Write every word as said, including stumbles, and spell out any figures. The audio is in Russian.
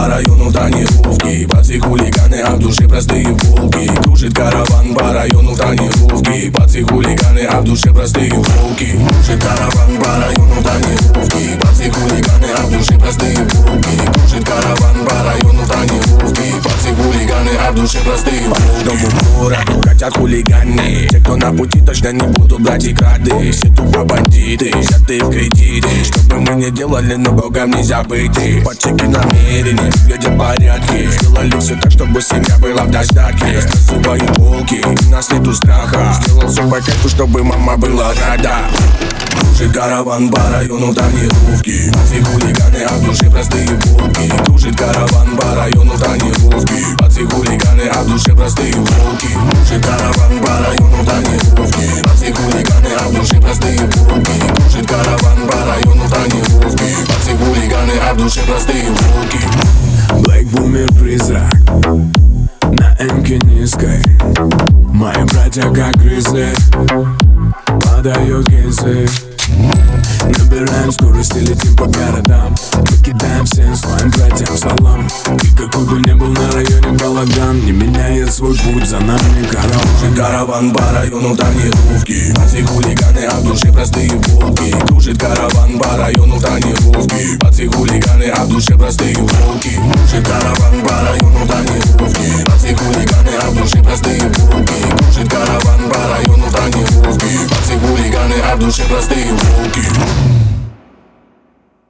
по району тонировки. Пацаны хулиганы, а в душе простые волки. Кружит караван по району тонировки. Пацаны хулиганы, а в душе простые волки. Кружит караван по району тонировки. Пацаны хулиганы, а в душе простые волки. Кружит караван по району тонировки. Пацаны хулиганы, а в душе простые волки. По каждому городу хотят хулиганы. Те, кто на пути, точно не будут брать и крады. Все тупо бандиты, взятые в кредиты. Что бы мы ни делали, но Богом нельзя быть. Подчеки намерения, глядя порядки. Сделали все так, чтобы семья была в достатке. Рассказываю волки, нас нету страха. Сделал все по кайфу, чтобы мама была рада. Кружит караван по району тонировки. Пацаны хулиганы, а в душе простые волки. Кружит караван по району тонировки. Пацаны хулиганы, а в душе простые волки. Кружит караван по району тонировки. Пацаны хулиганы, а в душе простые волки. Кружит караван по району тонировки. Пацаны хулиганы, а в душе простые волки. Black Boomer призрак на эмке низкой. Мои братья как грызли, подают гизы. Набираем скорость и летим по городам. Покидаем всем своим братьям салам. И какой бы ни был на районе балаган, не меняет свой путь, за нами караван. Караван по району тонировки. Пацаны хулиганы, а в душе простые волки. Кружит караван по району тонировки. Пацаны хулиганы, а в душе простые волки. Кружит караван по району тонировки. Пацаны хулиганы, а в душе простые волки. Кружит караван по району тонировки. Пацаны хулиганы, а в душе простые волки.